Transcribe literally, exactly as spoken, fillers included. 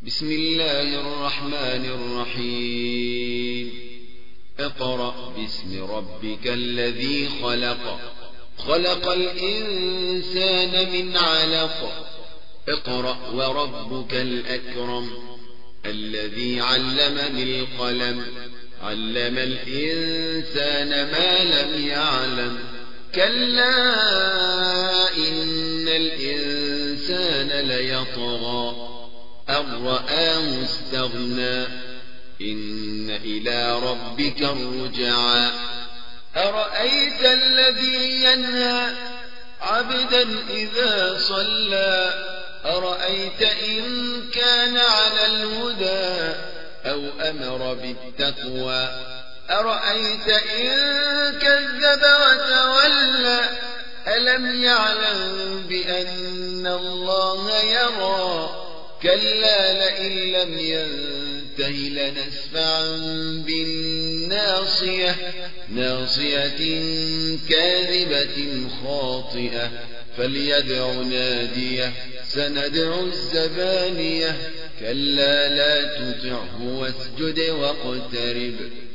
بسم الله الرحمن الرحيم اقرأ باسم ربك الذي خلق خلق الإنسان من علق اقرأ وربك الأكرم الذي علم بالقلم علم الإنسان ما لم يعلم كلا إن الإنسان ليطغى أن رآه استغنى إن إلى ربك الرجعى أرأيت الذي ينهى عبدا إذا صلى أرأيت إن كان على الهدى أو أمر بالتقوى أرأيت إن كذب وتولى ألم يعلم بأن الله يرى كلا لئن لم ينته لنسفعا بالناصية ناصية كاذبة خاطئة فليدع ناديه سندع الزبانية كلا لا تطعه واسجد واقترب